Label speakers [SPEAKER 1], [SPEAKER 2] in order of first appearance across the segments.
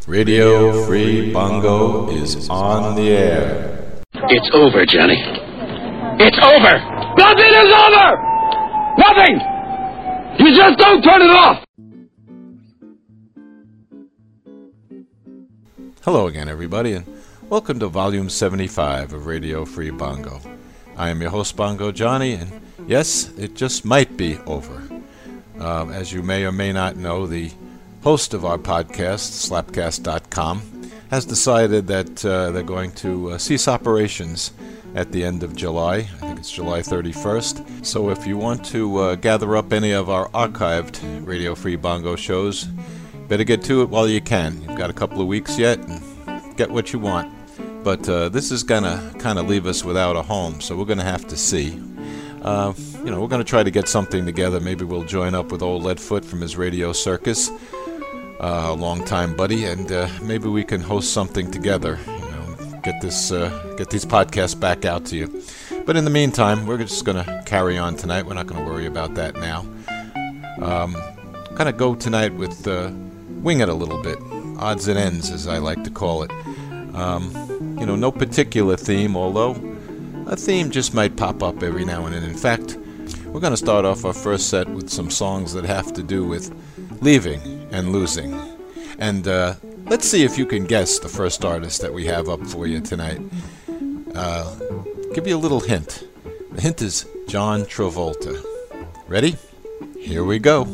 [SPEAKER 1] Radio Free Bongo is on the air.
[SPEAKER 2] It's over, Johnny. It's over! Nothing is over! Nothing! You just don't turn it off!
[SPEAKER 1] Hello again, everybody, and welcome to Volume 75 of Radio Free Bongo. I am your host, Bongo Johnny, and yes, it just might be over. As you may or may not know, the host of our podcast, Slapcast.com, has decided that they're going to cease operations at the end of July. I think it's July 31st. So if you want to gather up any of our archived Radio Free Bongo shows, better get to it while you can. You've got a couple of weeks yet, and get what you want. But this is going to kind of leave us without a home, so we're going to have to see. We're going to try to get something together. Maybe we'll join up with old Leadfoot from his radio circus, a long-time buddy, and maybe we can host something together. Get these podcasts back out to you. But in the meantime, we're just going to carry on tonight. We're not going to worry about that now. Kind of go tonight with wing it a little bit, odds and ends, as I like to call it. No particular theme, although a theme just might pop up every now and then. In fact, we're going to start off our first set with some songs that have to do with leaving and losing. And let's see if you can guess the first artist that we have up for you tonight. Give you a little hint. The hint is John Travolta. Ready? Here we go.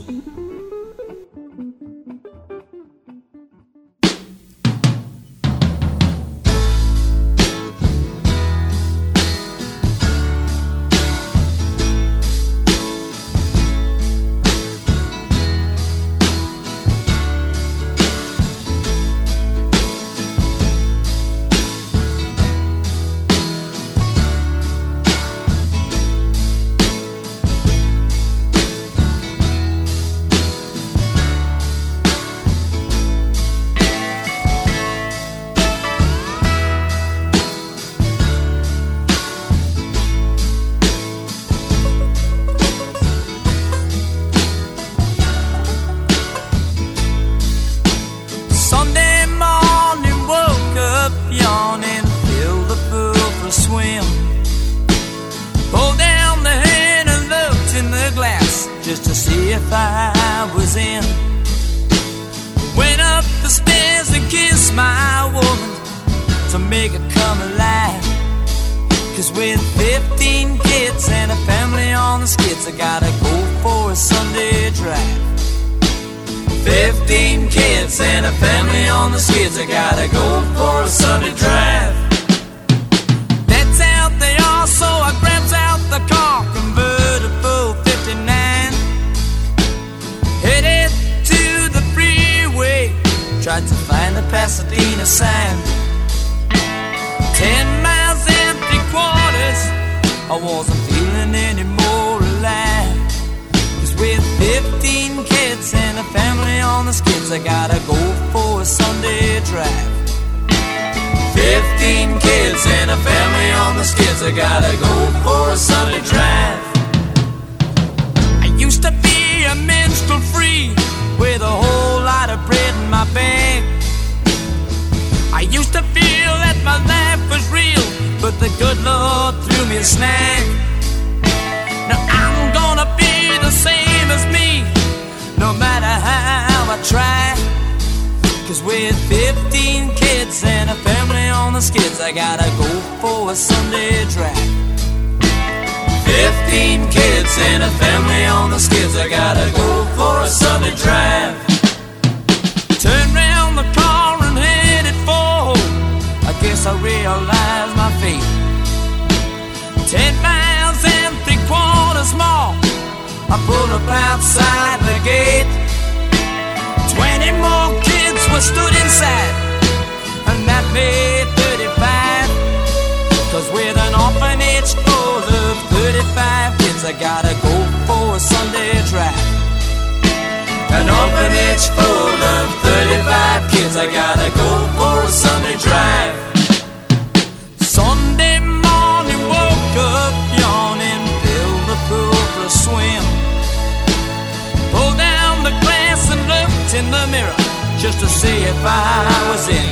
[SPEAKER 3] just to see if I was in.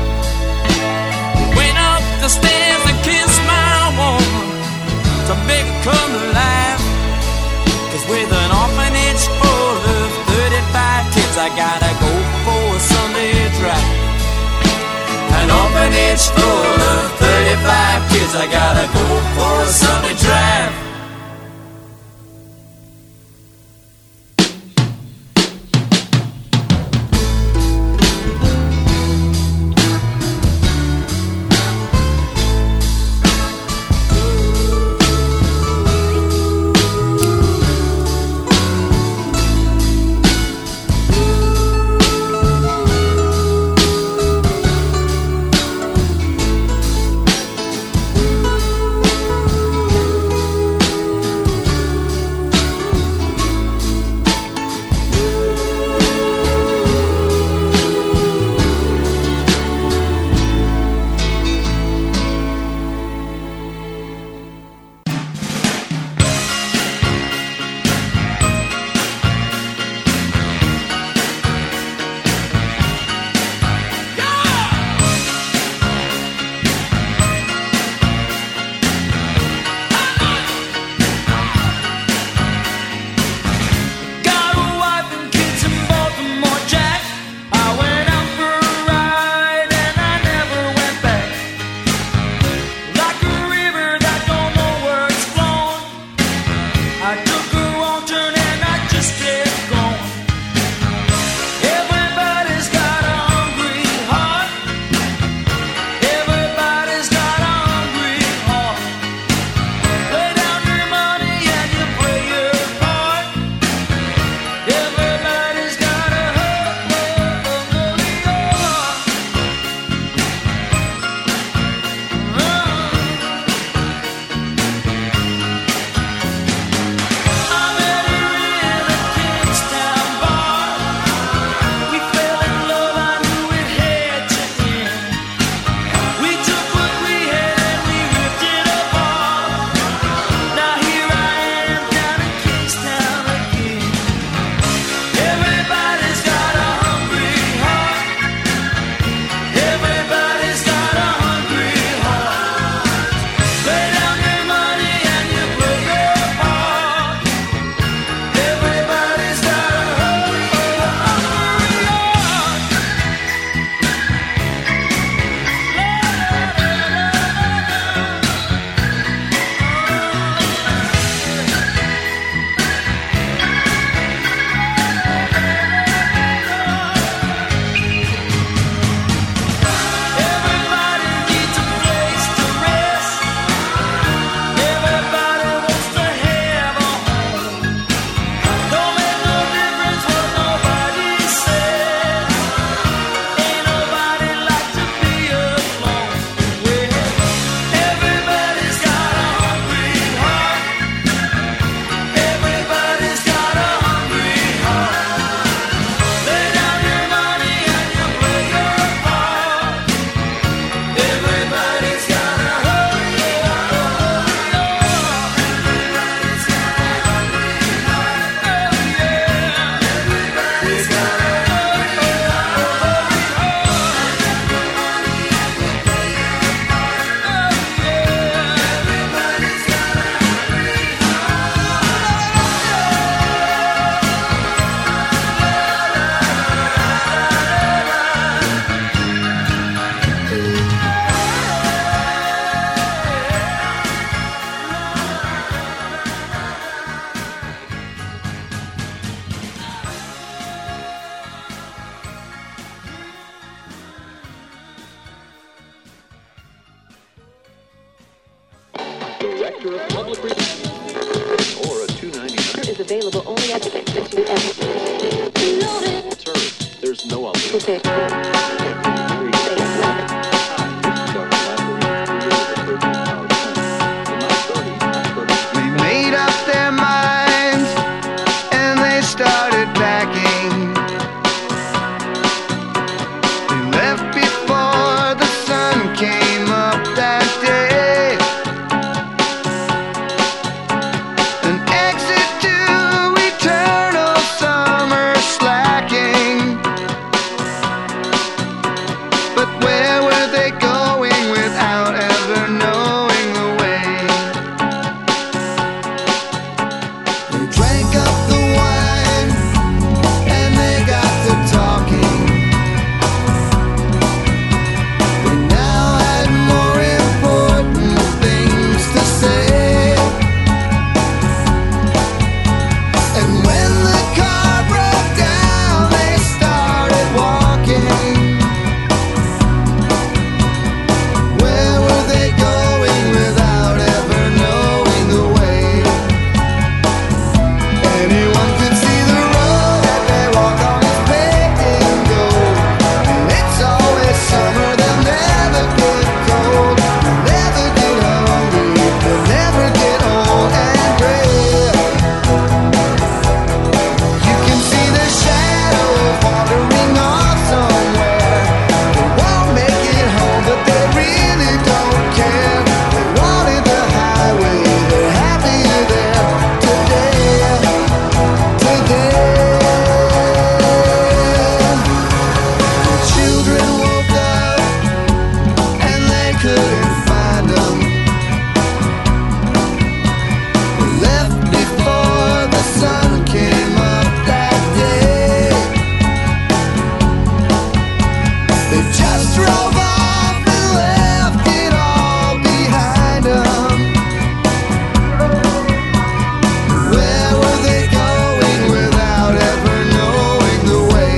[SPEAKER 3] Went up the stairs and kissed my woman to make her come to life. 'Cause with an orphanage full of 35 kids, I gotta go for a Sunday drive. An orphanage full of 35 kids, I gotta go for a Sunday drive.
[SPEAKER 4] Director of Public Relations, or a 299
[SPEAKER 5] is available only at the
[SPEAKER 4] Sir, there's no alternative.
[SPEAKER 5] Okay.
[SPEAKER 6] They made up their minds and they started packing. They left before the sun came up that day. An exit to eternal summer slacking. But where were they going without ever knowing the way? They drank up the wine and they got to talking. They now had more important things to say. And when the car broke down, they started walking. Where were they going without ever knowing the way? Anyone could see the road that they walk on is paved in gold. And it's always summer, they'll never get cold. They'll never get hungry, they'll never get old and gray. You can see the shadows wandering off somewhere. They won't make it home, but they really don't care. They wanted the highway, they're happier there today. The children woke up and they couldn't find them. They left before the sun came up that day. They just drove off and left it all behind them. Where were they going without ever knowing the way?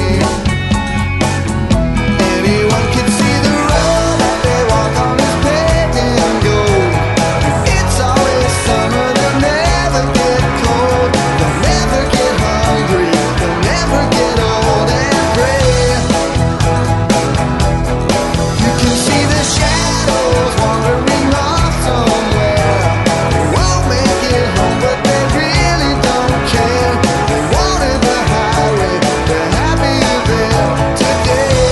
[SPEAKER 6] Anyone can see the road that they walk on is paved in gold. It's always summer, they'll never get cold. They'll never get hungry, they'll never get old and gray. You can see the shadows wandering off somewhere. They won't make it home, but they really don't care. They wanted the highway, they're happier there today.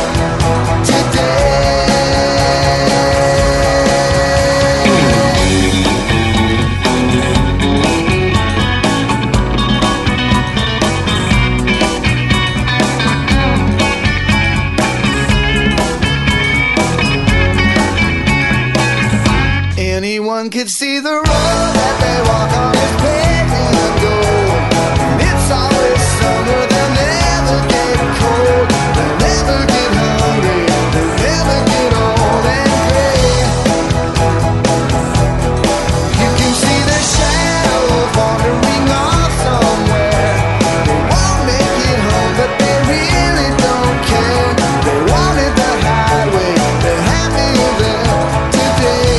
[SPEAKER 6] Anyone could see the road that they walk on is paved in gold. And it's always summer, they'll never get cold. They'll never get hungry, they'll never get old and gray. You can see the shadows wandering off somewhere. They won't make it home, but they really don't care. They wanted the highway, they're happier there today.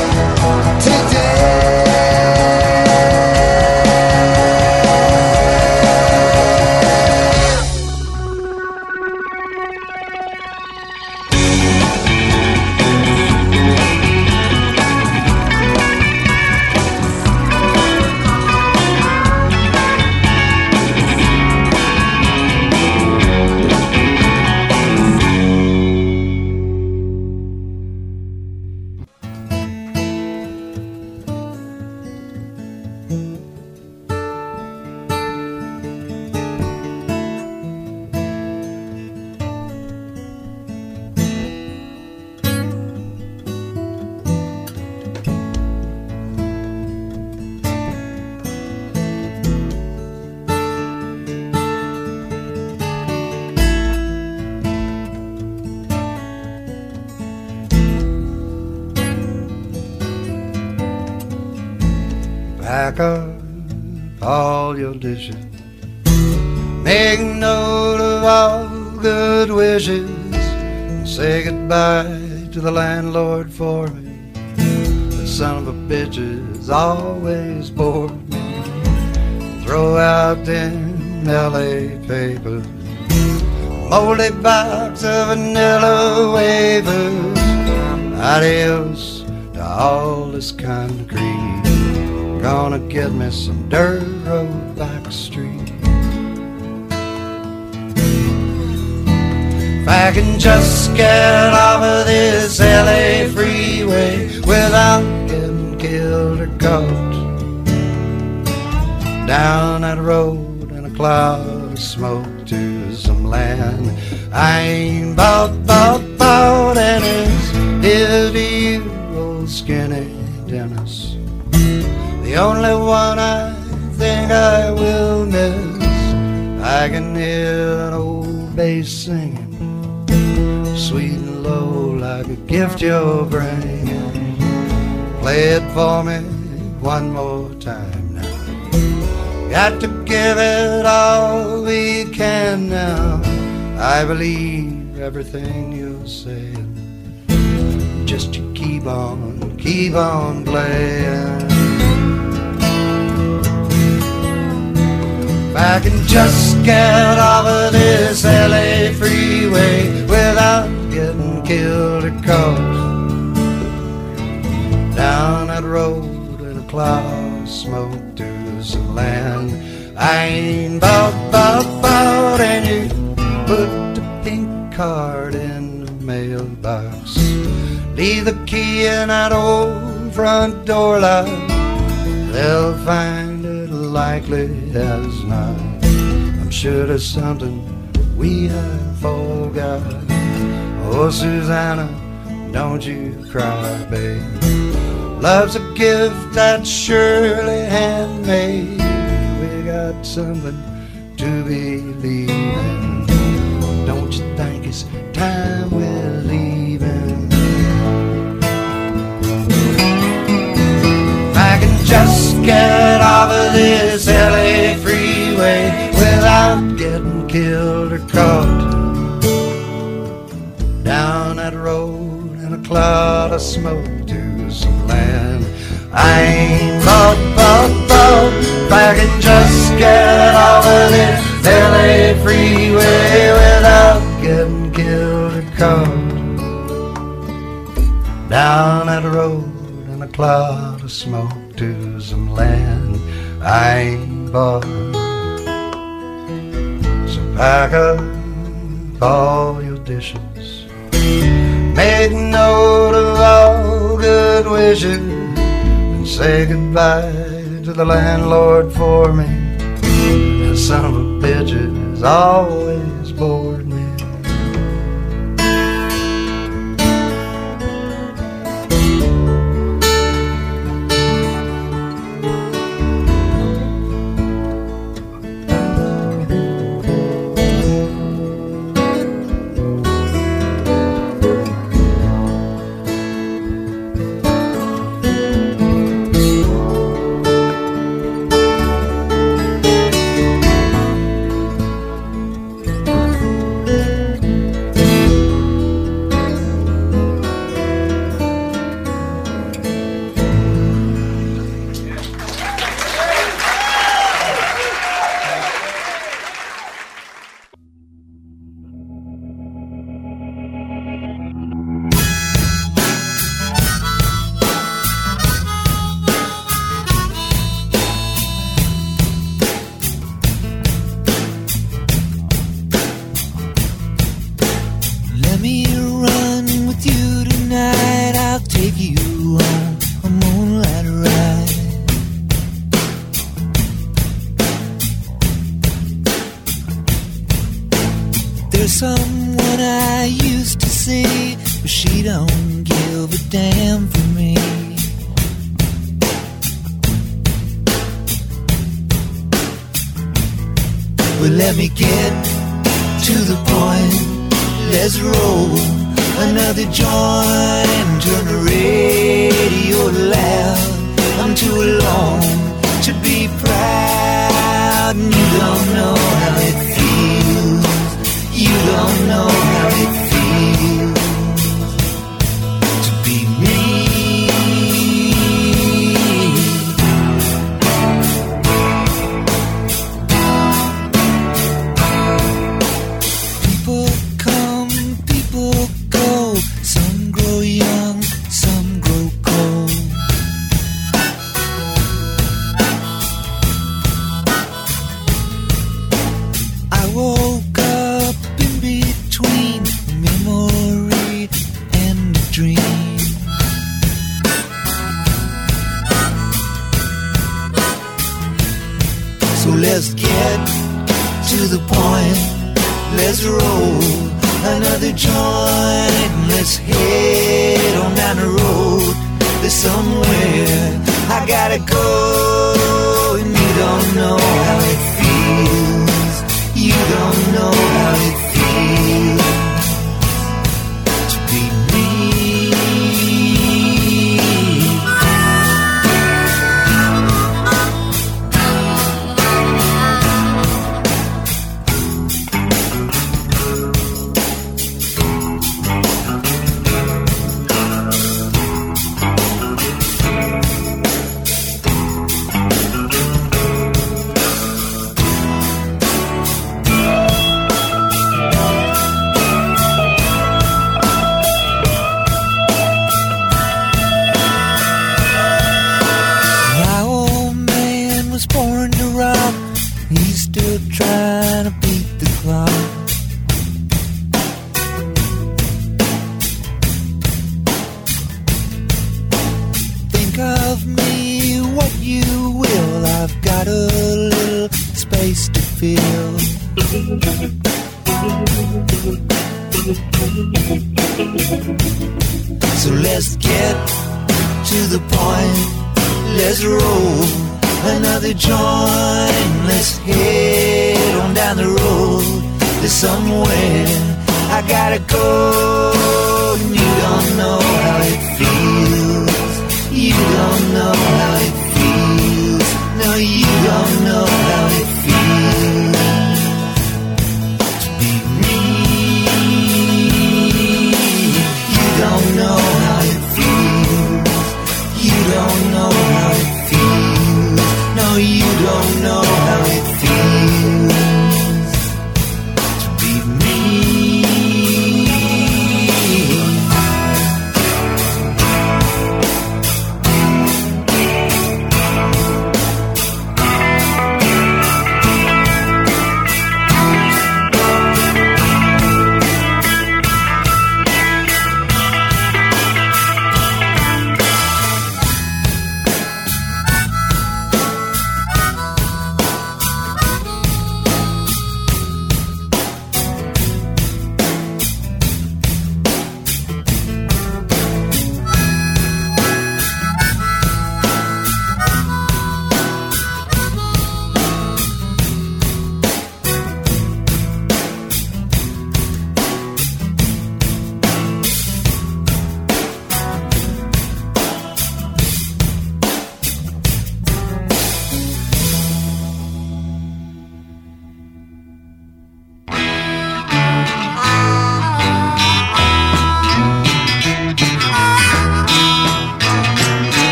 [SPEAKER 7] Pack up all your dishes. Make note of all good wishes. And say goodbye to the landlord for me. The son of a bitch has always bored me. Throw out them LA papers. Moldy box of vanilla wafers. Adios to all this concrete. Gonna get me some dirt road back street. If I can just get off of this LA freeway without getting killed or caught, down that road in a cloud of smoke to some land I ain't bought only one I think I will miss. I can hear an old bass singing, sweet and low like a gift you're bringing. Play it for me one more time now. Got to give it all we can now. I believe everything you're saying. Just you keep on playing. If I can just get off of this LA freeway without getting killed or caught, down that road in a cloud of smoke to some land I ain't bought, and you put the pink card in the mailbox. Leave the key in that old front door lock. They'll find it likely as not. I'm sure there's something we have forgot. Oh, Susanna, don't you cry, babe. Love's a gift that's surely handmade. We got something to believe in. Don't you think it's time we're leaving? I can just get off of this LA freeway without getting killed or caught, down that road in a cloud of smoke to some land I ain't bought. If I can just get off of this LA freeway without getting killed or caught, down that road in a cloud of smoke to some land I ain't bought. So pack up all your dishes, make note of all good wishes, and say goodbye to the landlord for me. That son of a bitch has always bored me.
[SPEAKER 8] Someone I used to see, but she don't give a damn for me. Well, let me get to the point. Let's roll another joint and turn the radio loud. I'm too alone to be proud, and you don't know how it feels. You don't know how it feels to be me. People come, people go. Some grow young, some grow cold. I woke up in between memory and a dream. So let's get to the point. Let's roll another joint. Let's head on down the road. There's somewhere I gotta go, and you don't know how it feels. You don't know how it feels to be me. My old man was born to rock. He's still trying to beat the clock. Think of me what you will. I've got a little space to fill. So let's get to the point. Let's roll another joint. Let's head on down the road to somewhere. I gotta go, and you don't know how it feels. You don't know how it feels. No, you don't know how it feels to be me. You don't know how it feels. You don't know how it feels. No, you don't know how it feels to be me.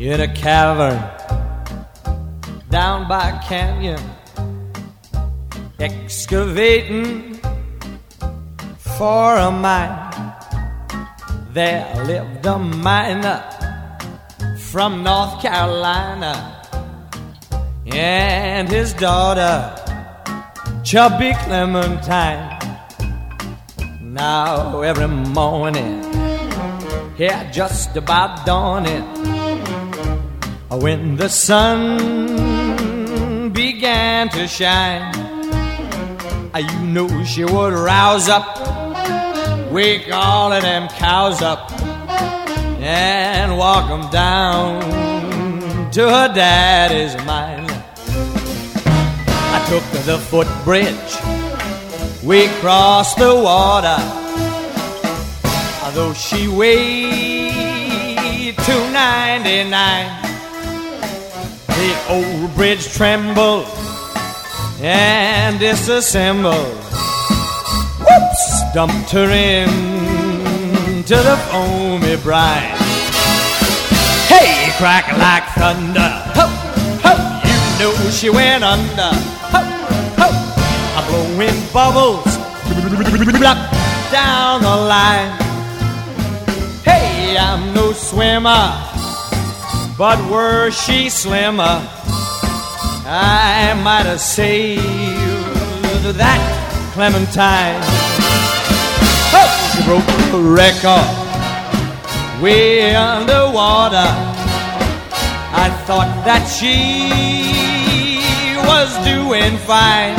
[SPEAKER 9] in a cavern down by a canyon, excavating for a mine. There lived a miner from North Carolina and his daughter, Chubby Clementine. Now every morning, yeah, just about dawning, when the sun began to shine, you know she would rouse up, wake all of them cows up, and walk them down to her daddy's mine. I took the footbridge, we crossed the water, although she weighed 299. The old bridge trembled and disassembled. Whoops! Dumped her into the foamy brine. Hey, crack like thunder. Ho, ho, you know she went under. Ho, ho, I'm blowing bubbles down the line. Hey, I'm no swimmer, but were she slimmer, I might have saved that Clementine. Oh, she broke the record way underwater. I thought that she was doing fine.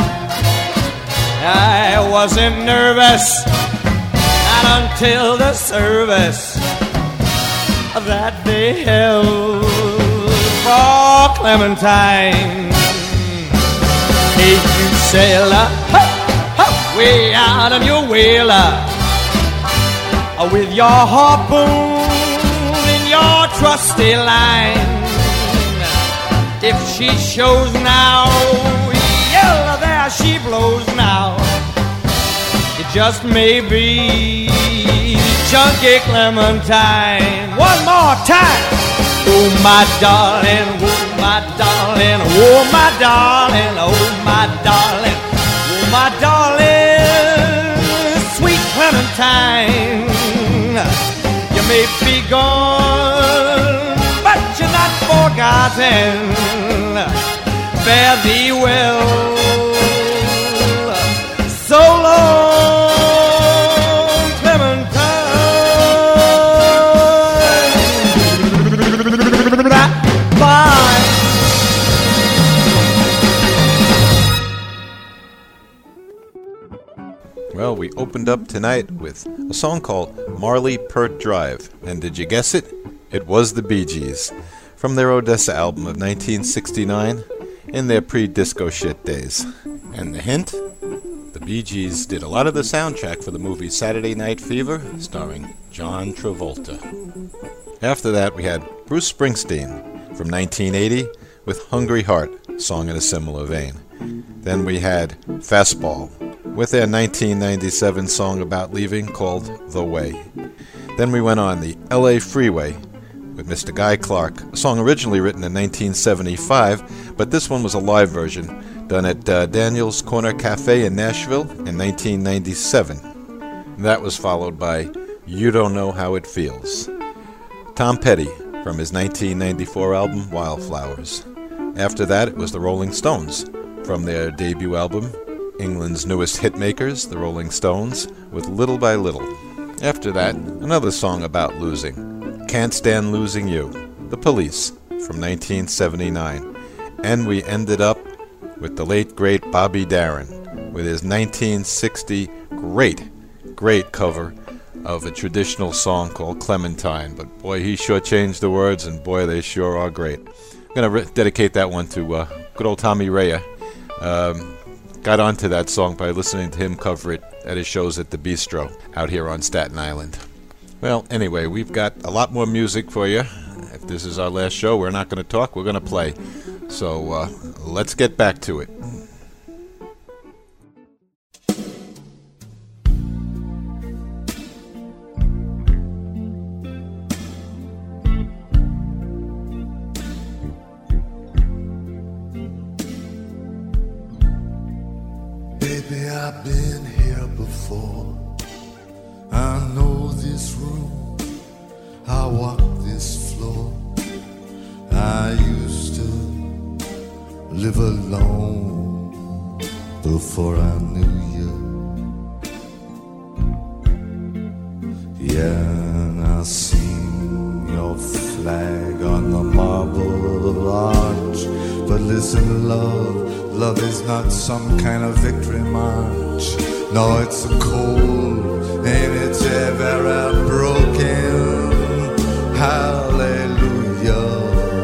[SPEAKER 9] I wasn't nervous, not until the service that they held for Clementine. Hey, you sailor, ho, ho, way out of your whaler, with your harpoon in your trusty line. If she shows now, yeah, there she blows now. It just may be Chunky Clementine. One more time. Oh my darling, oh my darling, oh my darling, oh my darling, oh my darling, sweet Clementine. You may be gone, but you're not forgotten. Fare thee well, so long, Clementine. Bye.
[SPEAKER 1] Well, we opened up tonight with a song called Marley Pert Drive, and did you guess it? It was the Bee Gees, from their Odessa album of 1969, in their pre-disco shit days. And the hint? The Bee Gees did a lot of the soundtrack for the movie Saturday Night Fever, starring John Travolta. After that, we had Bruce Springsteen from 1980 with Hungry Heart, song in a similar vein. Then we had Fastball with their 1997 song about leaving called The Way. Then we went on the LA Freeway with Mr. Guy Clark, a song originally written in 1975, but this one was a live version done at Daniel's Corner Cafe in Nashville in 1997. That was followed by You Don't Know How It Feels. Tom Petty from his 1994 album Wildflowers. After that, it was the Rolling Stones from their debut album, England's newest hitmakers, the Rolling Stones, with Little by Little. After that, another song about losing, Can't Stand Losing You, The Police from 1979. And we ended up with the late, great Bobby Darin with his 1960 great cover of a traditional song called Clementine. But boy, he sure changed the words, and boy, they sure are great. I'm going to dedicate that one to good old Tommy Raya. Got onto that song by listening to him cover it at his shows at the Bistro out here on Staten Island. Well, anyway, we've got a lot more music for you. If this is our last show, we're not going to talk, we're going to play. So let's get back to it.
[SPEAKER 6] I walk this floor. I used to live alone before I knew you. Yeah, and I seen your flag on the marble arch. But listen, love is not some kind of victory march. No, it's a cold and it's ever broken. Hallelujah.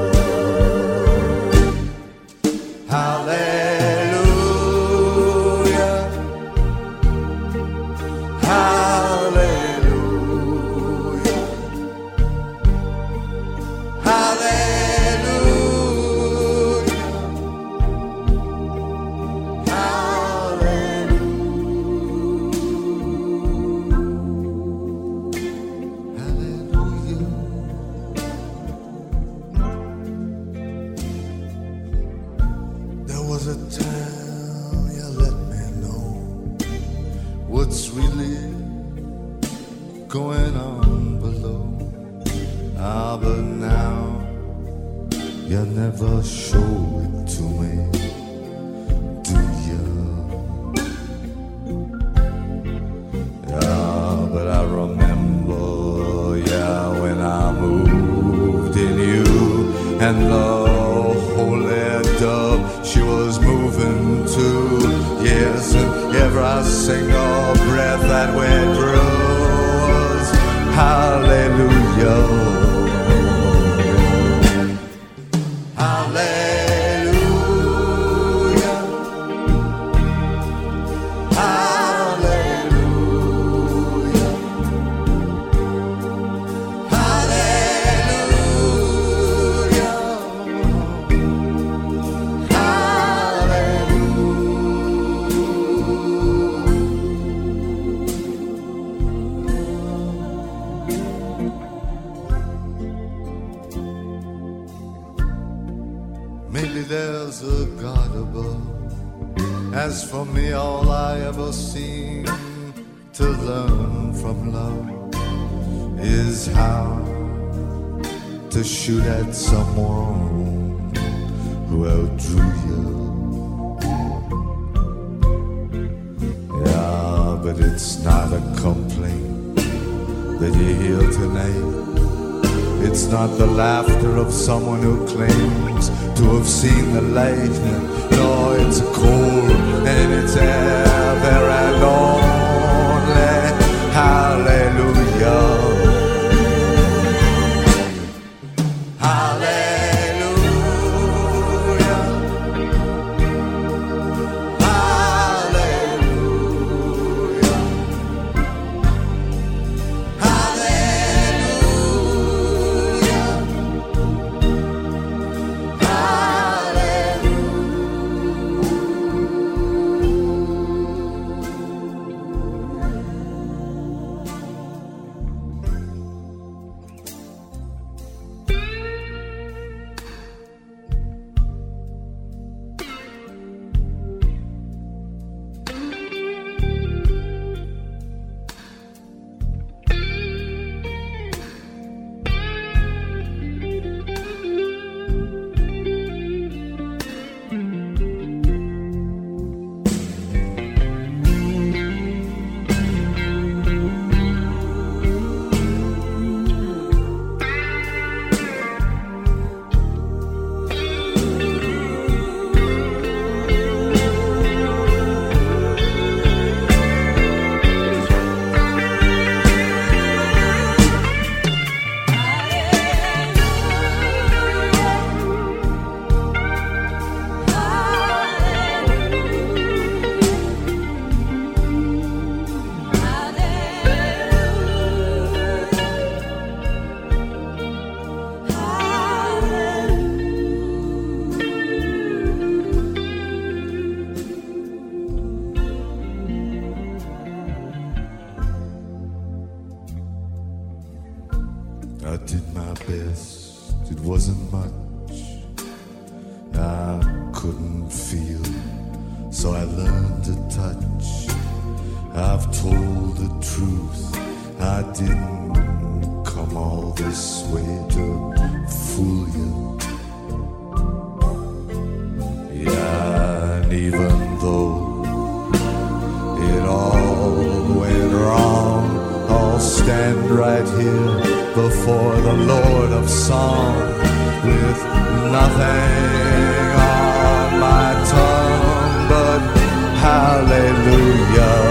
[SPEAKER 6] Hallelujah. Hallelujah. There was a time you let me know what's really going on below. Ah, but now you never show it to me, do you? Yeah, but I remember, yeah, when I moved in you, and the holy dove, she was moving too. Yes, and every single breath that we drew was hallelujah. Hallelujah. Hallelujah. Maybe there's a God above. As for me, all I ever seem to learn from love is how to shoot at someone who outdrew you. Yeah, but it's not a complaint that you hear tonight. It's not the laughter of someone who claims to have seen the light. No, it's cold and it's ever and only hallelujah. Hallelujah. Hallelujah. I did my best, it wasn't much. I couldn't feel, so I learned to touch. I've told the truth, I didn't come all this way to fool you. Yeah, and even though it all went wrong, I'll stand right here before the Lord of Song with nothing on my tongue but hallelujah.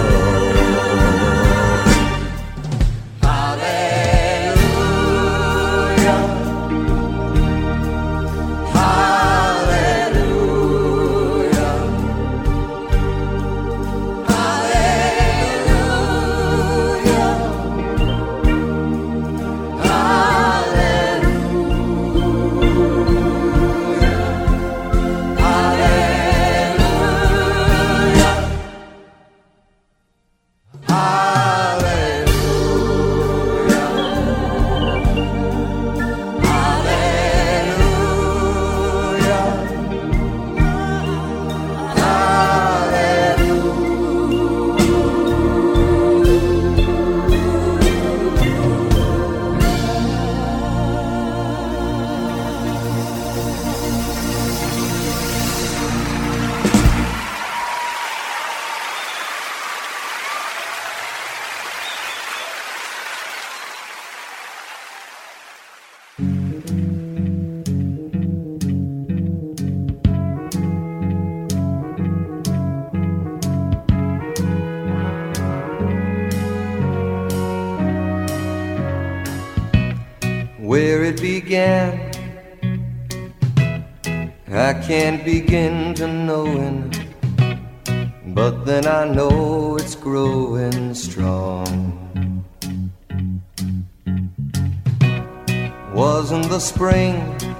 [SPEAKER 7] Where it began, I can't begin to knowing, but then I know it's growing strong. Wasn't the spring,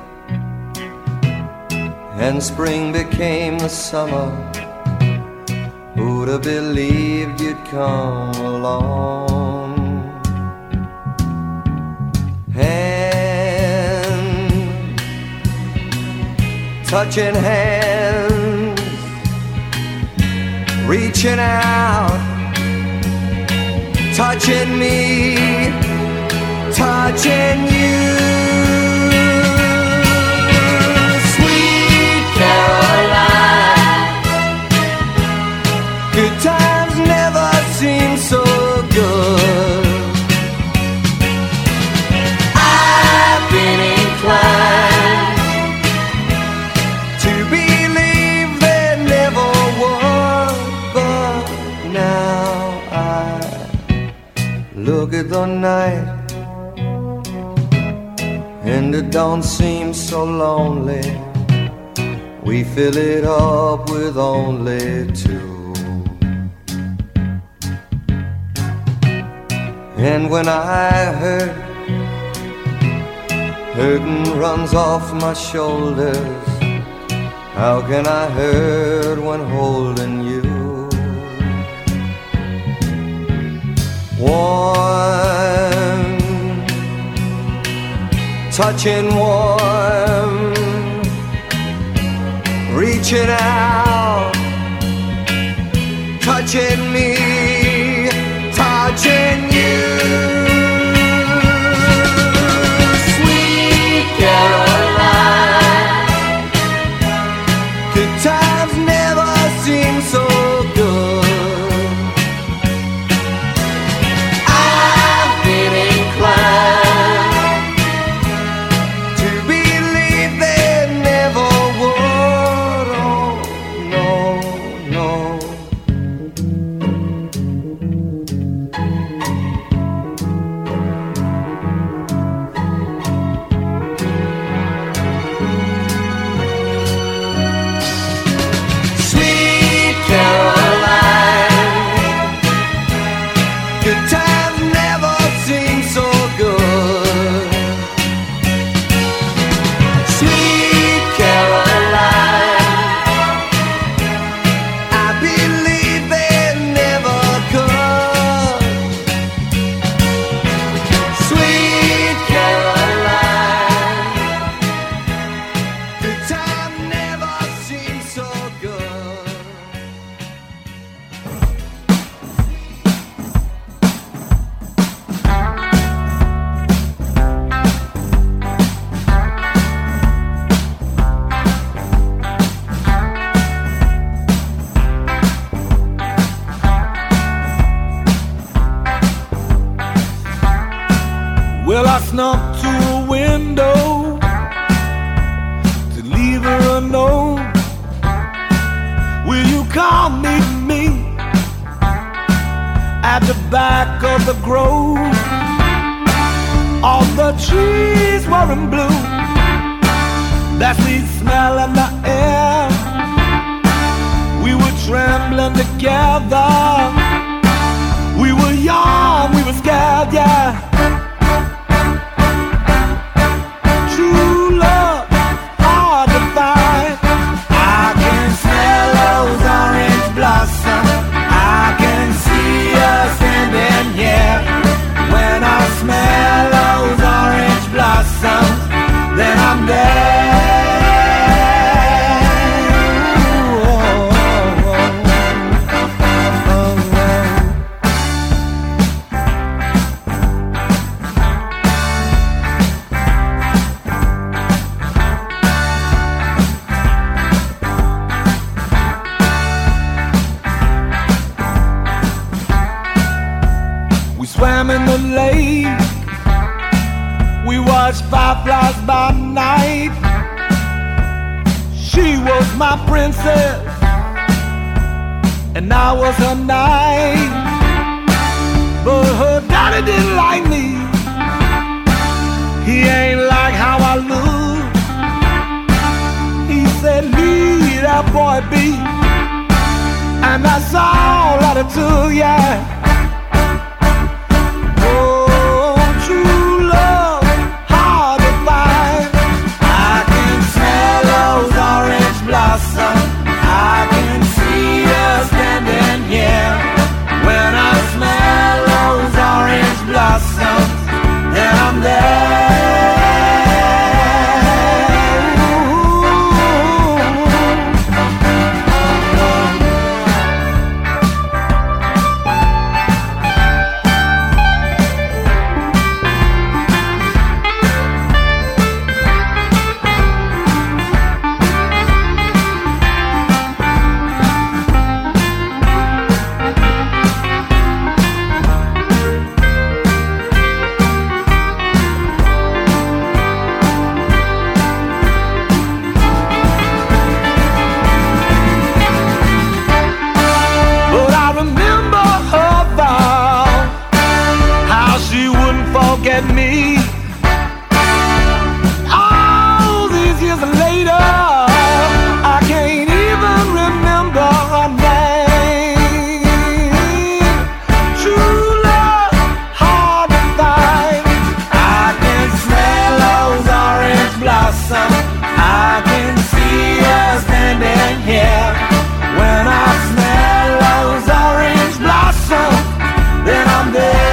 [SPEAKER 7] and spring became the summer. Who'd have believed you'd come along? Touching hands, reaching out, touching me, touching you. Sweet Caroline, good times never seem so good. I've been inclined look at the night, and it don't seem so lonely. We fill it up with only two. And when I hurt, hurting runs off my shoulders. How can I hurt when holding you? Warm, touching warm, reaching out, touching me, touching you. Sweet Caroline, good times never seem so good.
[SPEAKER 10] Well, I snuck to a window to leave her a note. Will you come meet me at the back of the grove? All the trees were in bloom, that sweet smell in the air. We were trembling together. We were young, we were scared, yeah. True love, hard to find. I can smell those orange blossoms. I can see us standing here. When I smell those orange blossoms, then I'm there. Swam in the lake, we watched fireflies by night. She was my princess, and I was her knight. But her daddy didn't like me. He ain't like how I look. He said, leave that boy be, and that's all that it took, yeah. I can see us standing here. When I smell those orange blossoms, then I'm there. Forget me. All these years later, I can't even remember her name. True love, hard to find. I can smell those orange blossoms. I can see her standing here. When I smell those orange blossoms, then I'm there.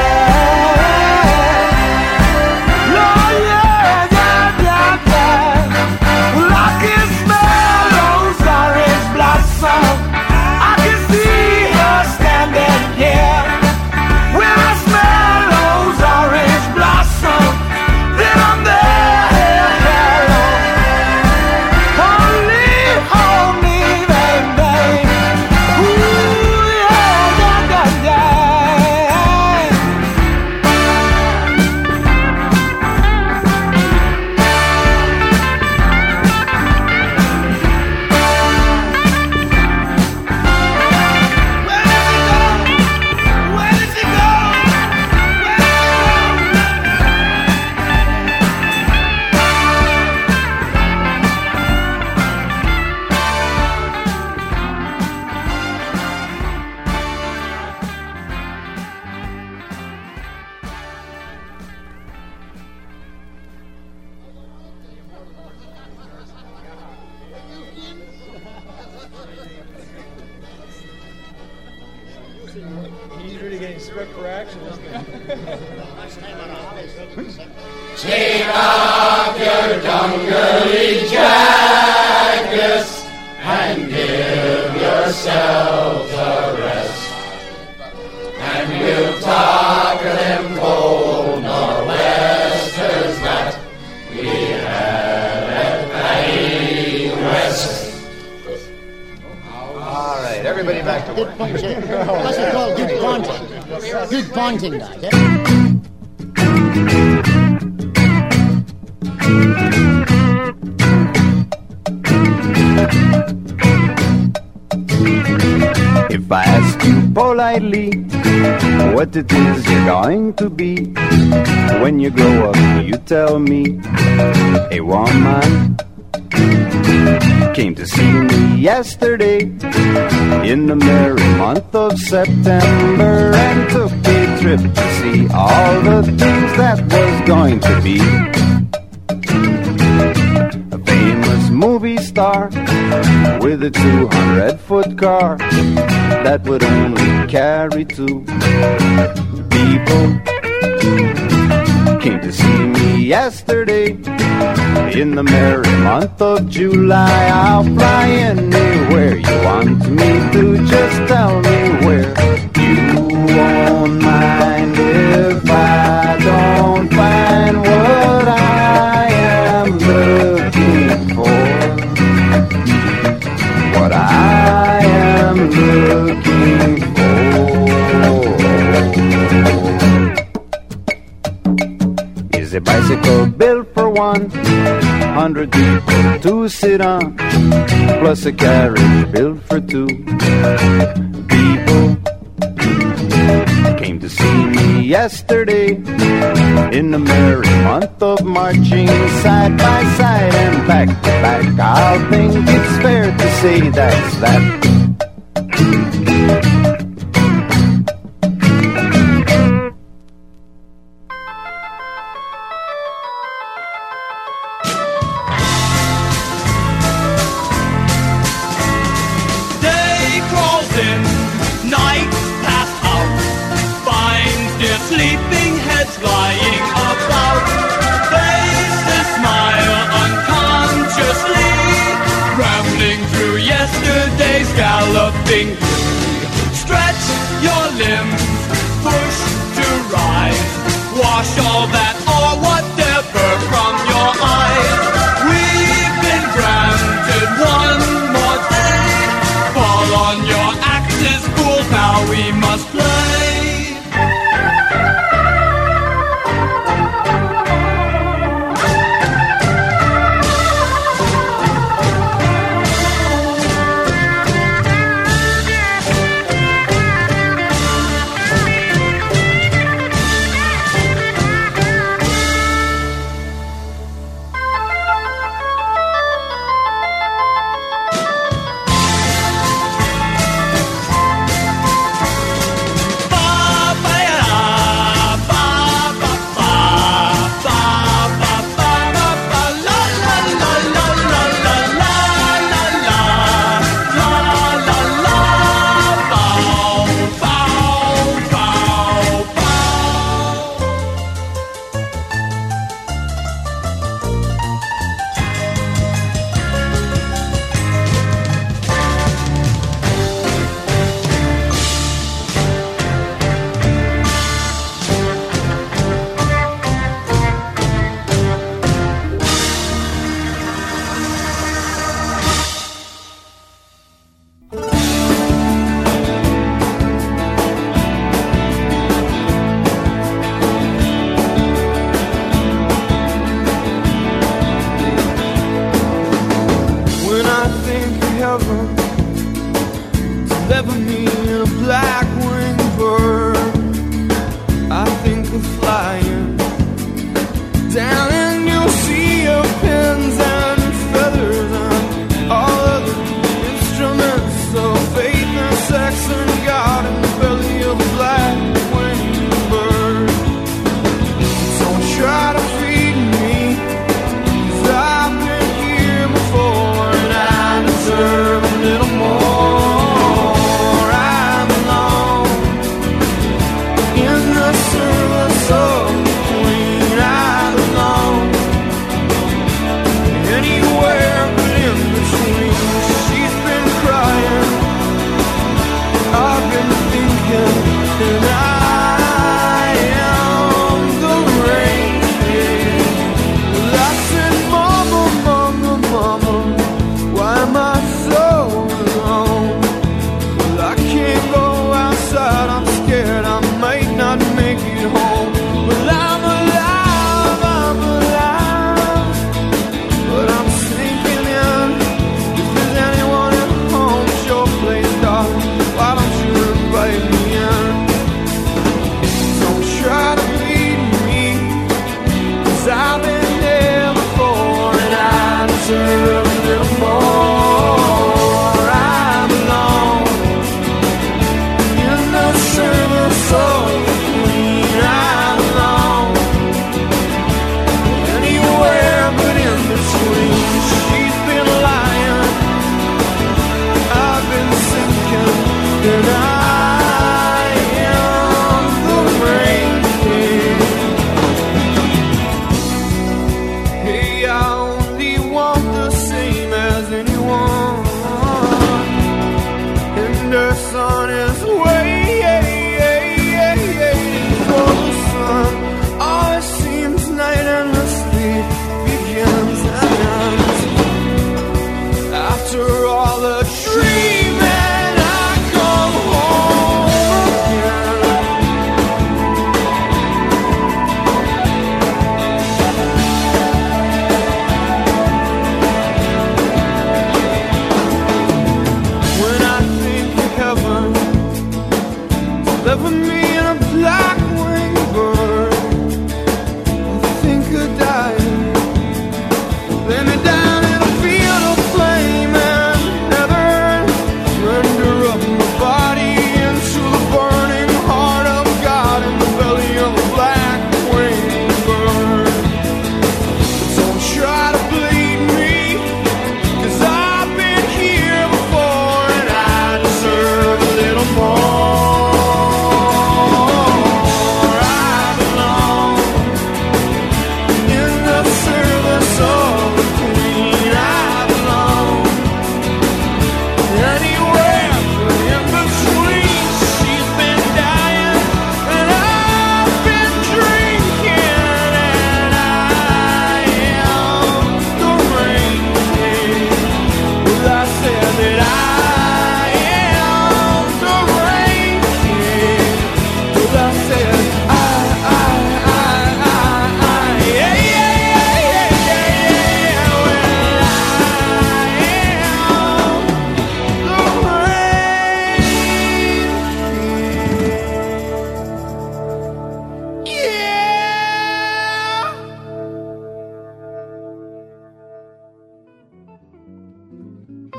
[SPEAKER 11] He's really getting swept for action, isn't he?
[SPEAKER 12] Take off your dungaree jackets and give yourselves a rest, and we'll talk of them cold nor'westers that we had at Bay West.
[SPEAKER 13] All right, everybody back to work.
[SPEAKER 14] Good punching. What's it called? Good punching. Good punching, guys.
[SPEAKER 13] politely what it is you're going to be. When you grow up, you tell me. A woman came to see me yesterday in the merry month of September and took a trip to see all the things that was going to be. A famous movie star with a 200-foot car that would only carry 2 people. Came to see me yesterday in the merry month of July. I'll fly anywhere you want me to. Just tell me where. You won't mind if I don't find what I am looking for. What I am looking for. Is a bicycle built for 100 people to sit on, plus a carriage built for 2 people. Came to see me yesterday in the merry month of marching side by side and back to back. I'll think it's fair to say that's that.
[SPEAKER 3] Sleeping heads lying about, faces smile unconsciously, rambling through yesterday's galloping. Stretch your limbs, push to rise, wash all that or whatever from your eyes. We've been granted one more day. Fall on your axes, fools, now we must play.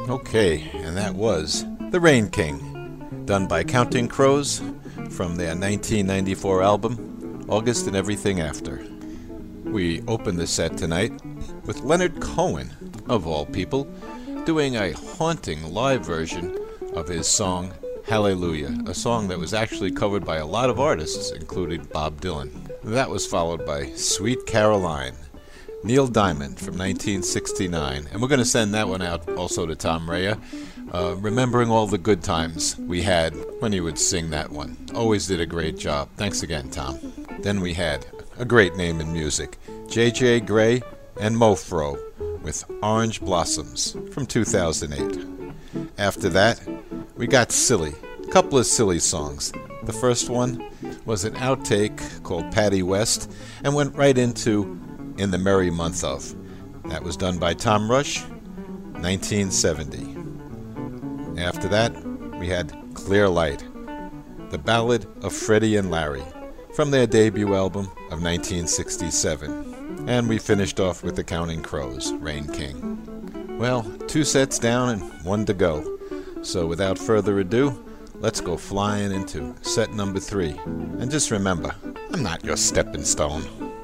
[SPEAKER 1] Okay, and that was The Rain King, done by Counting Crows from their 1994 album, August and Everything After. We opened the set tonight with Leonard Cohen, of all people, doing a haunting live version of his song Hallelujah, a song that was actually covered by a lot of artists, including Bob Dylan. That was followed by Sweet Caroline, Neil Diamond from 1969, and we're going to send that one out also to Tom Raya, remembering all the good times we had when he would sing that one. Always did a great job. Thanks again, Tom. Then we had a great name in music, J.J. Grey and Mofro with Orange Blossoms from 2008. After that, we got Silly, a couple of Silly songs. The first one was an outtake called Patty West and went right into In the Merry Month Of. That was done by Tom Rush, 1970. After that, we had Clear Light, the Ballad of Freddie and Larry, from their debut album of 1967. And we finished off with the Counting Crows, Rain King. Well, 2 sets down and 1 to go. So without further ado, let's go flying into set number 3. And just remember, I'm not your stepping stone.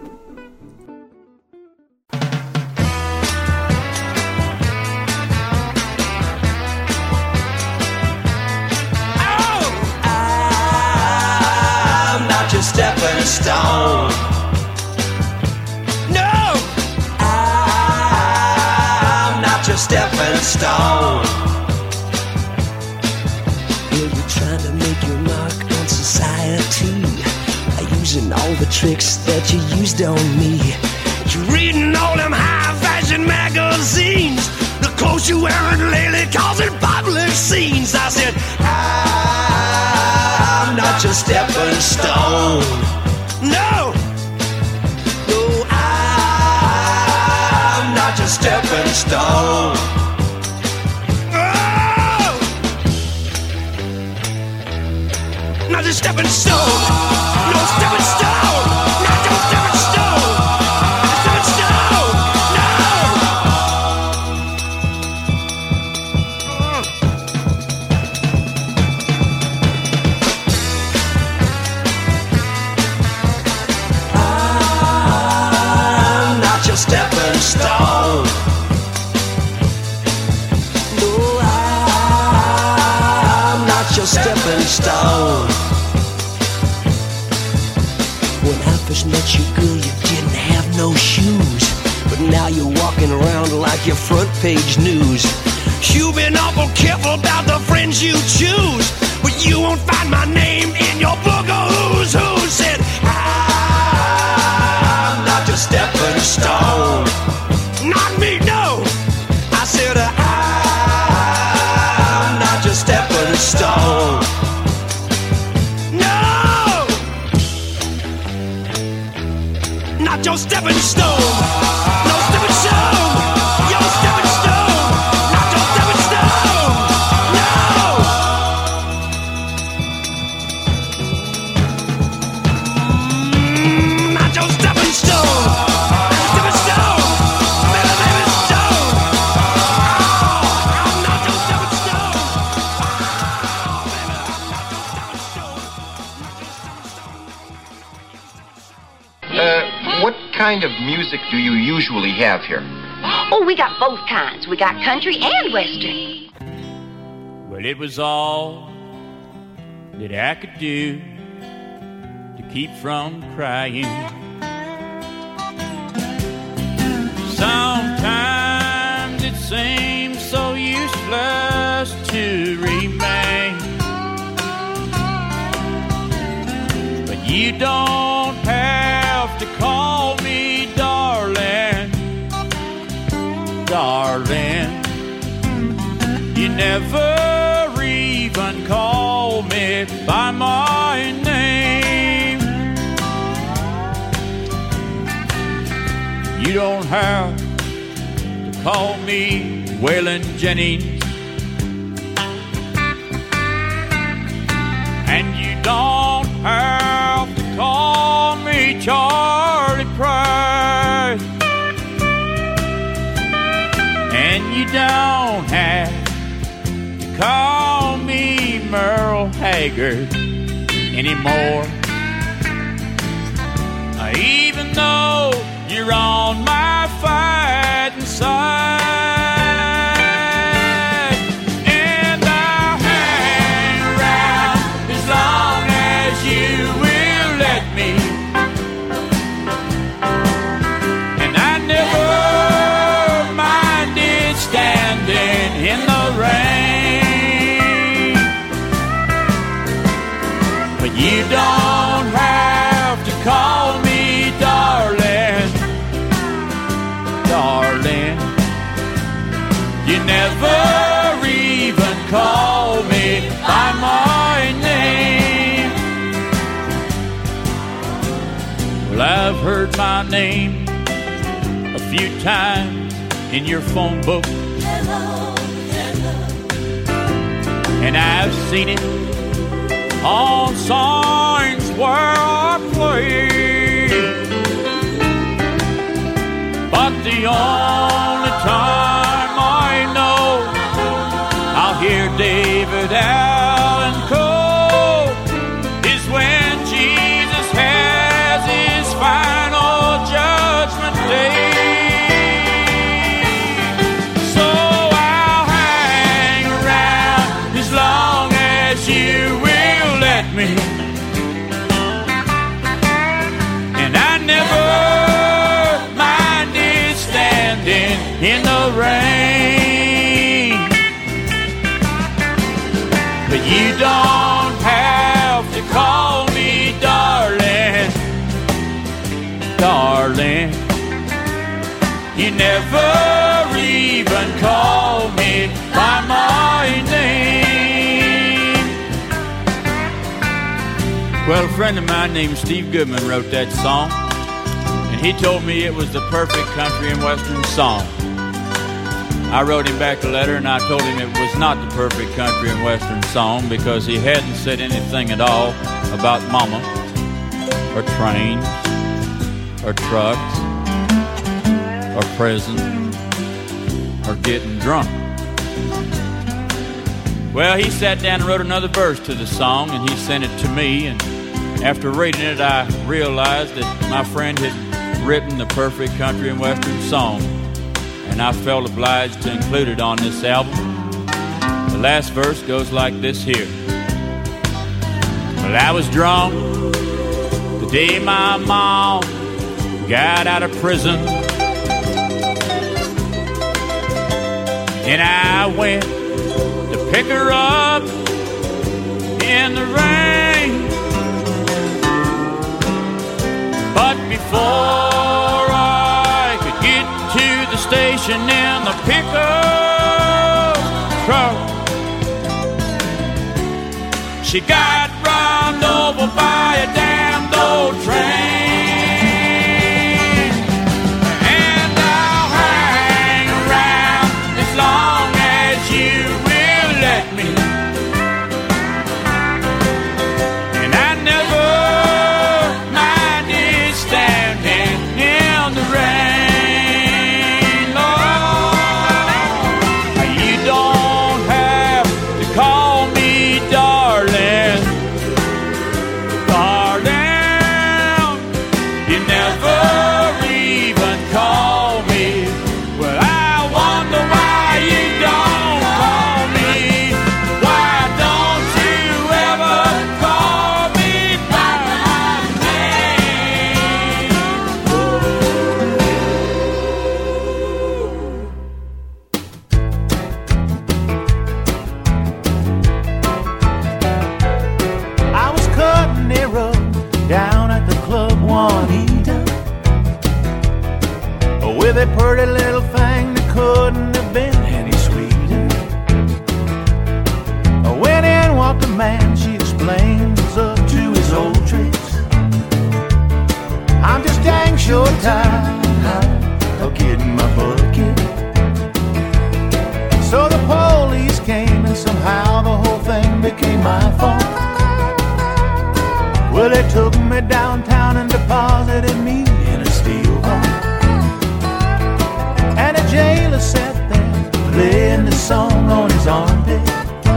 [SPEAKER 8] I'm not your stepping stone. No, I'm not your stepping stone. You're trying to make your mark on society by using all the tricks that you used on me. You're reading all them high fashion magazines, the clothes you wearing lately causing public scenes. I said, I'm not your stepping stone. No, no, I'm not your stepping stone. Not a stepping stone, no stepping stone, not a stepping stone, stepping stone, no. I'm not your stepping stone. No, I'm not your stepping stone. When I first met you, girl, you didn't have no shoes, but now you're walking around like your front page news. You've been awful careful about the friends you choose, but you won't find my name in your book of who's who. Said, I'm not your stepping stone. Not me, no. I said, I'm not your stepping stone. Not your stepping stone. No stepping stone. Your stepping stone. Not your stepping stone. No. Not your stepping stone. Stepping stone. Baby, baby stone. I'm not your stepping stone. Baby, I'm not your stepping stone.
[SPEAKER 14] What kind of music do you usually have here?
[SPEAKER 5] Oh, we got both kinds. We got country and western.
[SPEAKER 15] Well, it was all that I could do to keep from crying. Sometimes it seems so useless to remain, but you don't have to call me darling, darling. You never even call me by my name. You don't have to call me Waylon Jennings, and you don't have to call me Charlie Price, and you don't have call me Merle Haggard anymore. Even though you're on my fighting side, and I'll hang around as long as you will let me. And I never minded standing in the rain, but you don't have to call me darling, darling. You never even call me by my name. Well, I've heard my name a few times in your phone book, and I've seen it on signs where I play. But the only time I know I'll hear David Allen Coe is when Jesus has his final judgment day. So I'll hang around as long as you will let me. And I never in the rain, but you don't have to call me darling, darling. You never even call me by my name. Well, a friend of mine named Steve Goodman wrote that song. He told me it was the perfect country and western song. I wrote him back a letter and I told him it was not the perfect country and western song because he hadn't said anything at all about mama, or trains, or trucks, or prison, or getting drunk. Well, he sat down and wrote another verse to the song and he sent it to me, and after reading it I realized that my friend had written the perfect country and western song, and I felt obliged to include it on this album. The last verse goes like this here. Well, I was drunk the day my mom got out of prison, and I went to pick her up in the rain. But before I could get to the station in the pickup truck, she got run over by a damned old train. And I'll hang around as long as you will let me. And I never standing in the rain, Lord. You don't have to call me darling, darling. You never even call me. Well, I wonder why you don't call me. Why don't you ever call me by my name?
[SPEAKER 8] I was cutting a rug down at the club Juanita with a pretty little thing that couldn't have been any sweeter. When in walked a man, she explains up to his old tricks. I'm just dang sure tired of getting my butt kicked. So the police came and somehow the whole thing became my fault. Well, they took me downtown and deposited me in a steel vault. And a jailer sat there playing the song on his armpit.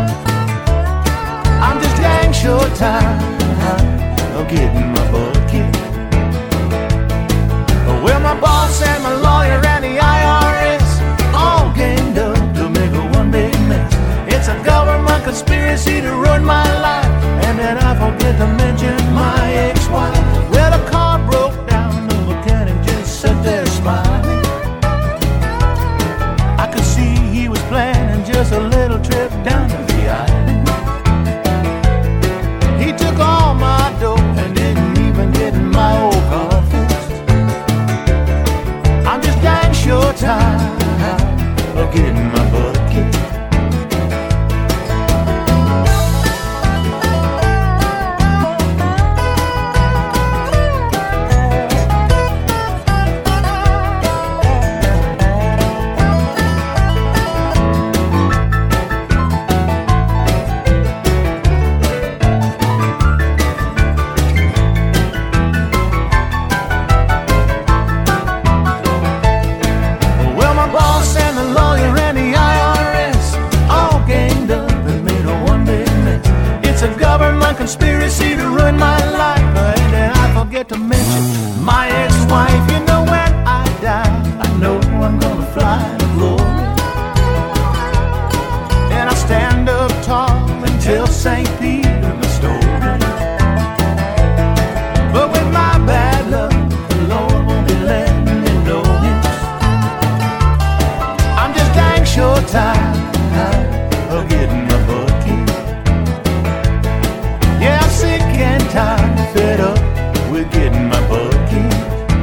[SPEAKER 8] getting my butt kicked.
[SPEAKER 10] Conspiracy to ruin my life, and I forget to mention my ex-wife. You know, when I die, I know I'm gonna fly to glory, and I stand up tall and tell St. Peter my story. But with my bad luck, the Lord won't be letting me know it. I'm just dang sure tired of getting my butt kicked. Yeah, I'm sick and tired, fed up with getting my butt kicked.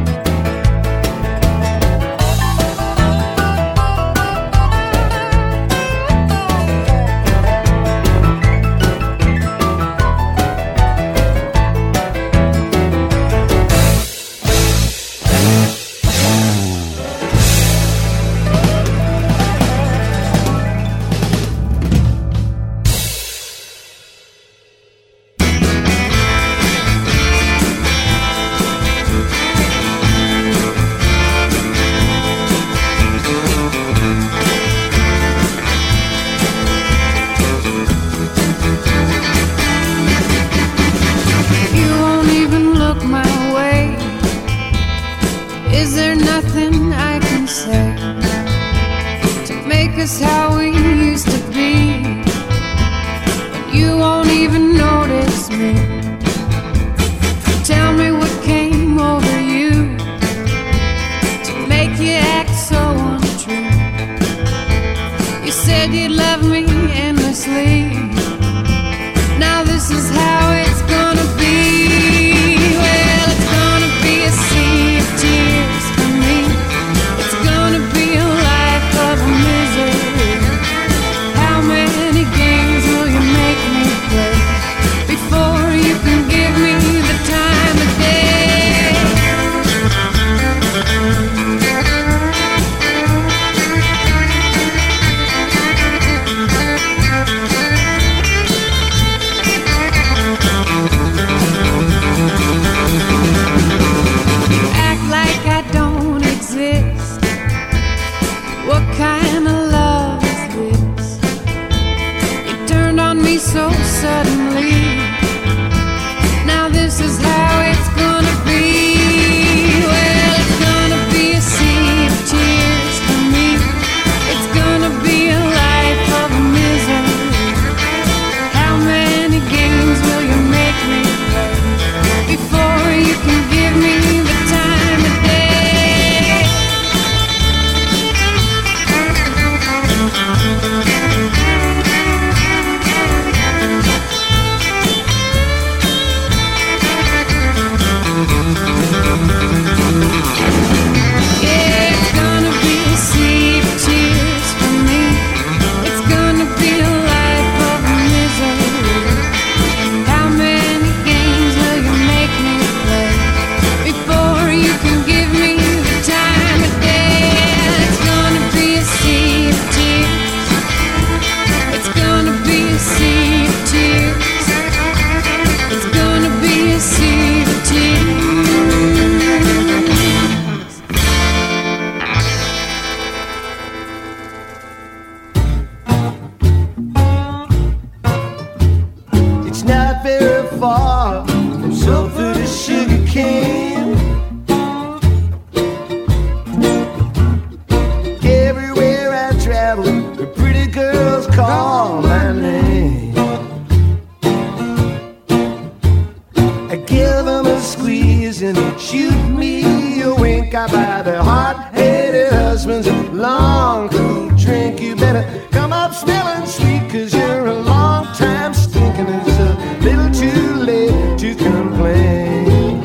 [SPEAKER 6] long, cool drink. You better come up smelling sweet, 'cause you're a long time stinking. It's a little too late to complain.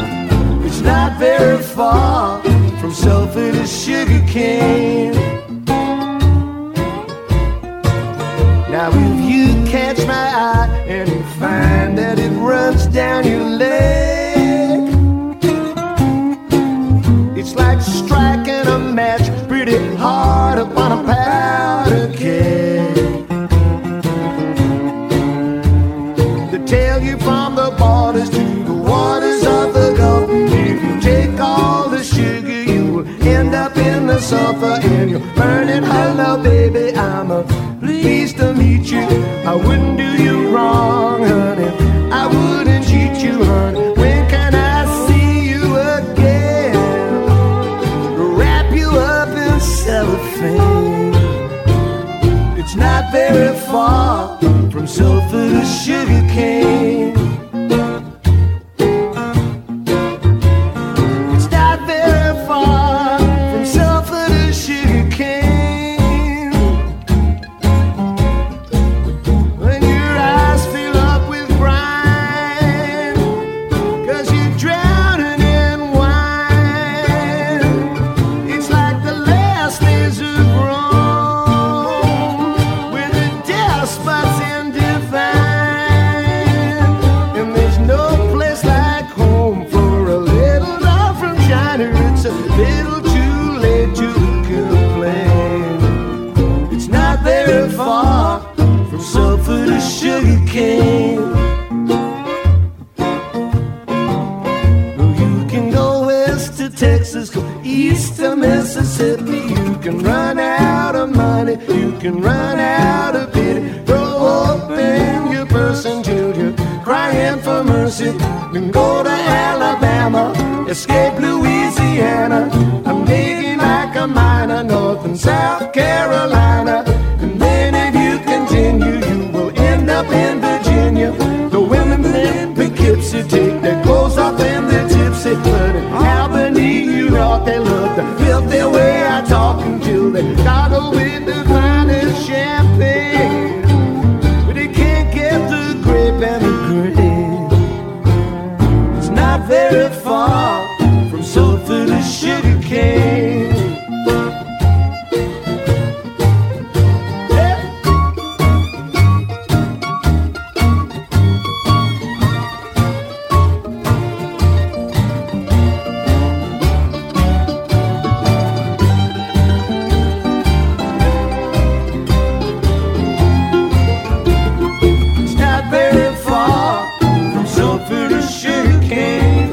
[SPEAKER 6] It's not very far from sulfur to sugar cane.
[SPEAKER 10] Now if you catch my eye and you find that it runs down your leg, it's like striking a match pretty hard upon a powder keg. To tell you from the borders to the waters of the Gulf, if you take all the sugar, you will end up in the sulfur and you'll burn it. Hello, baby, I'm pleased to meet you. I wouldn't do you wrong, honey. I wouldn't cheat you, honey. When can I see you again? Wrap you up in cellophane. It's not very far from sulfur to sugar cane. It's not very far from sulfur to sugar cane. When your eyes fill up with brine, 'cause you're drowning in wine. It's like the last days of Rome, with the despots in divine. And there's no place like home for a little love from China. It's a little too late to complain. It's not very far from sulfur to sugar cane. You can go west to Texas, go east to Mississippi. You can run out of money, you can run out of pity. Throw open your purse until you're crying for mercy. Then go to Alabama, escape Louisiana. I'm digging like a miner, North and South Carolina. And then if you continue, you will end up in Virginia. The women in Poughkeepsie take their clothes off and they're tipsy. But in Albany, New York, they love the filthy way I talk until they goggle with the finest champagne. But they can't get the grape and the grain. It's not very far from sulfur to sugar cane. It's not very far from sulfur to sugar cane.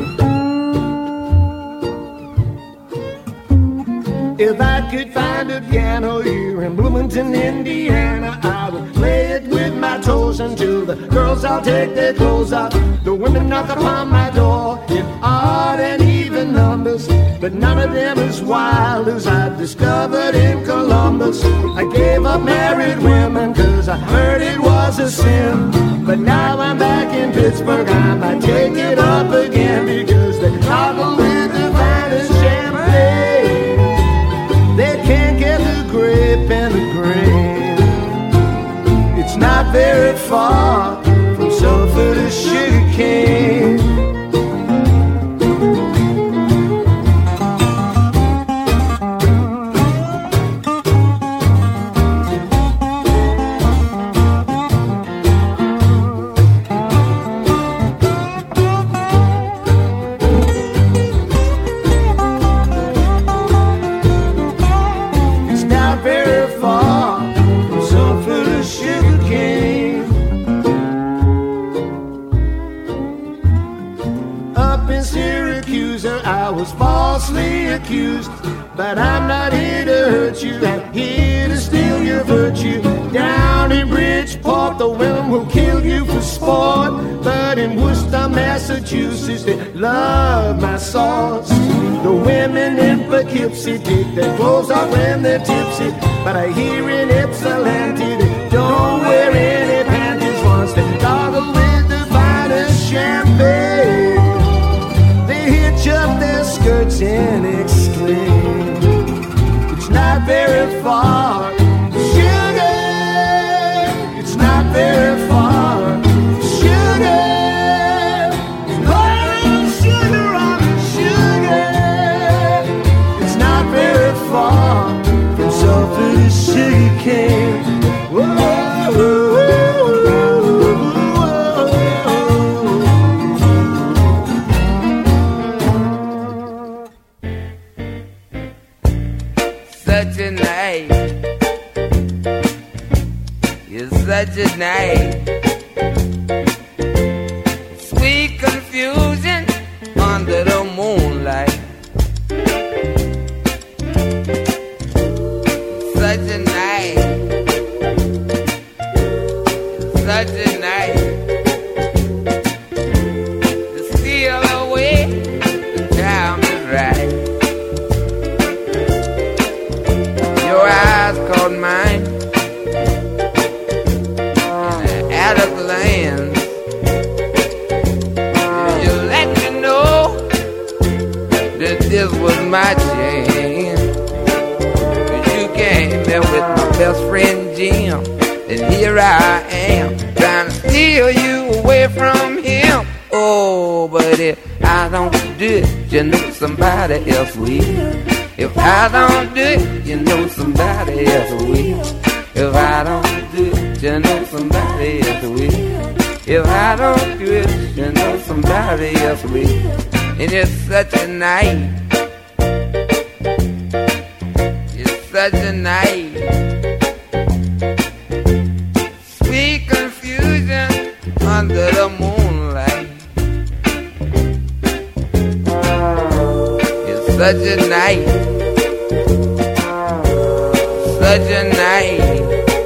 [SPEAKER 10] If I could find a piano here in Bloomington, Indiana, I would play it with my toes until the girls all take their clothes off. The women knock upon my door in odd and even numbers, but none of them as wild as I discovered in Columbus. I gave up married women 'cause I heard it was a sin, but now I'm back in Pittsburgh. I might take it up again because they goggle with the finest champagne. They can't get the grape and the grain. It's not very far from sulfur to sugar cane. It's not very far from sulfur to sugar cane. Up in Syracuse, I was falsely accused, but I'm not here to hurt you. I'm here to steal your virtue. Down in Bridgeport, the women will kill you for sport, but in Worcester, Massachusetts, they love my sauce. The women in Poughkeepsie take their clothes off when they're tipsy, but I hear in Ypsilanti they don't wear any panties once they goggle with the finest champagne. They hitch up their skirts and exclaim, it's not very far. Sugar, it's not very far. Sugar, oh, sugar on the sugar. It's not very far from sulfur to sugar cane.
[SPEAKER 16] such a night. It's such a night. Sweet confusion under the moonlight. Such a night. Such a night. To steal away the time is right. Your eyes caught mine in the attic glance. You let me know that this was my chance. 'Cause you came there with my best friend Jim, and here I am trying to steal you away from him. Oh, but if I don't do it, you know somebody else will. If I don't do it, you know somebody else will. If I don't do it, you know somebody else will. If I don't do it, you know somebody else will. And it's such a night. It's such a night. Sweet confusion under the moonlight. It's such a night. Such a night.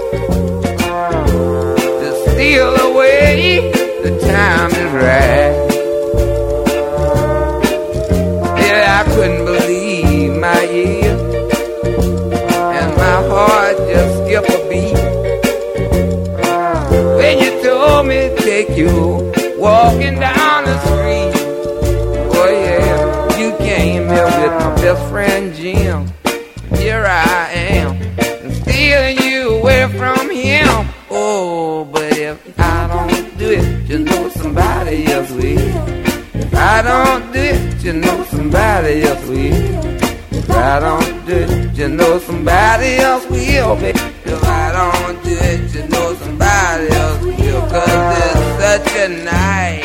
[SPEAKER 16] To steal away the time is right. Yeah, I couldn't believe my ears, and my heart just skipped a beat when you told me to take you walking down the street. Oh yeah, you came here with my best friend Jim. Here I am, stealing you away from him. Oh, but if I don't do it, you know somebody else will. If I don't do it, you know somebody else will. If I don't do it, you know somebody else will. If I don't do it, you know somebody else will. 'Cause it's such a night.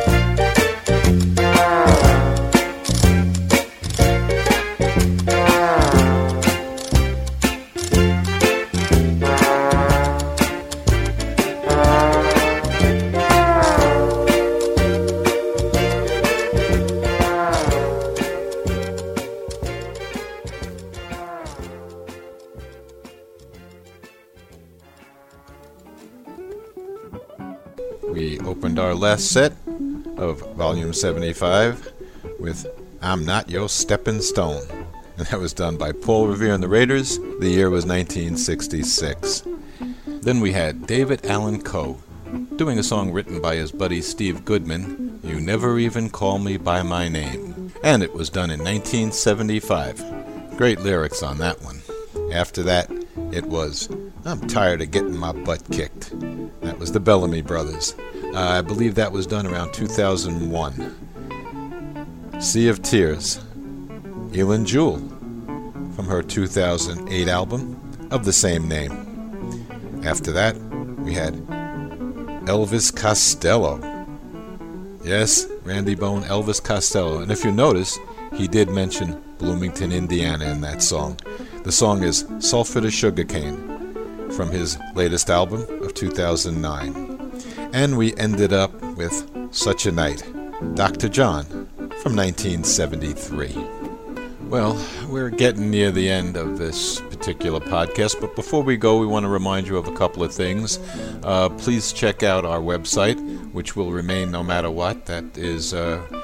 [SPEAKER 1] We opened our last set of Volume 75 with I'm Not Your Stepping Stone. And that was done by Paul Revere and the Raiders. The year was 1966. Then we had David Allan Coe doing a song written by his buddy Steve Goodman, You Never Even Call Me By My Name. And it was done in 1975. Great lyrics on that one. After that, it was I'm Tired of Getting My Butt Kicked. That was the Bellamy Brothers. I believe that was done around 2001. Sea of Tears, Elin Jewell, from her 2008 album of the same name. After that, we had Elvis Costello. Yes, Randy Bone, Elvis Costello. And if you notice, he did mention Bloomington, Indiana in that song. The song is Sulphur to Sugarcane, from his latest album of 2009. And we ended up with Such a Night, Dr. John, from 1973. Well, we're getting near the end of this particular podcast, but before we go, we want to remind you of a couple of things. Please check out our website, which will remain no matter what. That is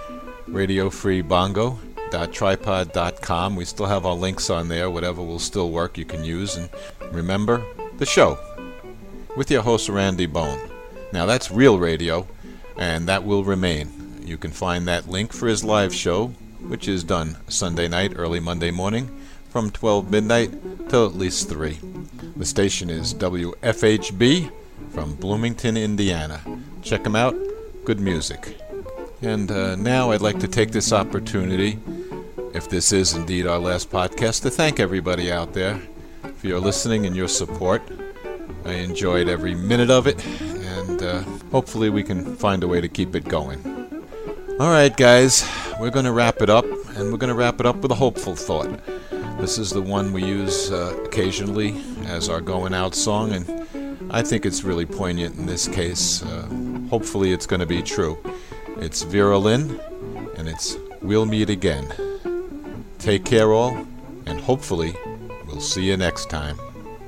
[SPEAKER 1] radiofreebongo.tripod.com. We still have our links on there. Whatever will still work, you can use. And remember, the show with your host Randy Bone. Now that's real radio, and that will remain. You can find that link for his live show, which is done Sunday night, early Monday morning, from 12 midnight till at least 3. The station is WFHB from Bloomington, Indiana. Check them out. Good music. And now I'd like to take this opportunity, if this is indeed our last podcast, to thank everybody out there for your listening and your support. I enjoyed every minute of it, and hopefully we can find a way to keep it going. All right, guys, we're going to wrap it up, and we're going to wrap it up with a hopeful thought. This is the one we use occasionally as our going out song, and I think it's really poignant in this case. Hopefully it's going to be true. It's Vera Lynn, and it's We'll Meet Again. Take care all, and hopefully we'll see you next time.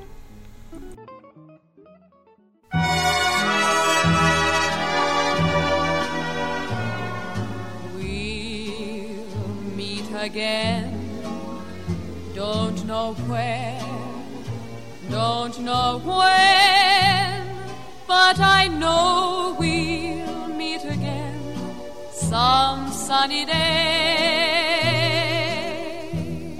[SPEAKER 17] We'll meet again. Don't know where, don't know when, but I know we'll meet again some sunny day.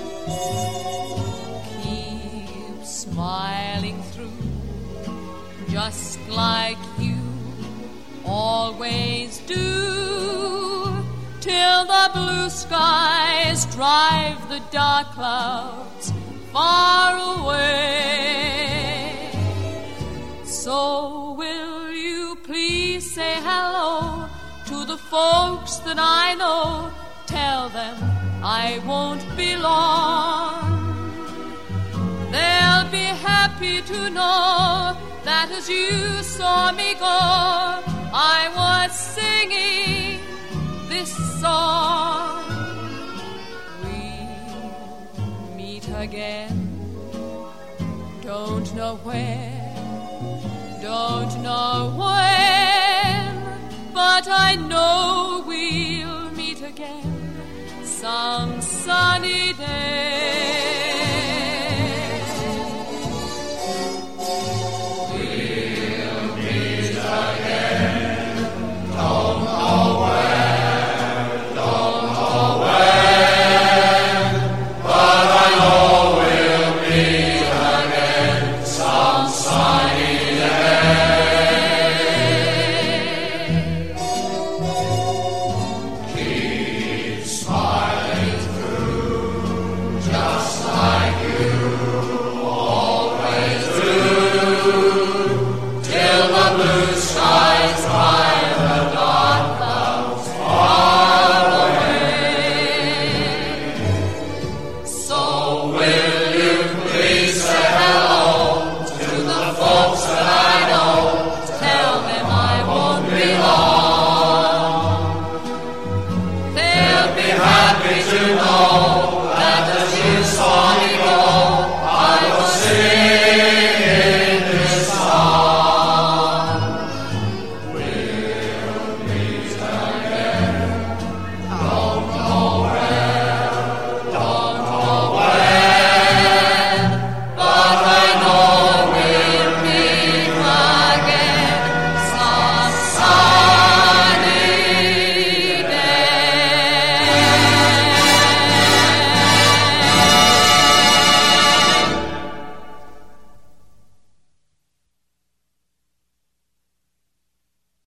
[SPEAKER 17] Keep smiling through, just like you always do, till the blue skies drive the dark clouds far away. So will you please say hello to the folks that I know? Tell them I won't be long. They'll be happy to know that as you saw me go, I was singing this song. We'll meet again. Don't know where, don't know when, but I know we'll meet again some sunny day.